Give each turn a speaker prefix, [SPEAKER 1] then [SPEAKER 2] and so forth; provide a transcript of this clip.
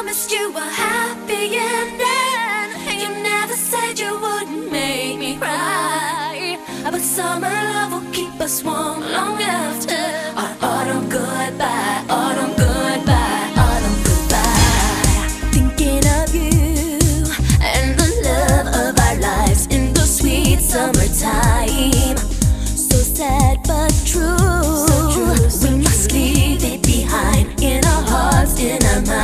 [SPEAKER 1] promised you a happy ending. You never said you wouldn't make me cry. But summer love will keep us warm long after our autumn goodbye, autumn goodbye, autumn goodbye. Thinking of you and the love of our lives in the sweet summertime. So sad but true. We must leave it behind in our hearts, in our minds.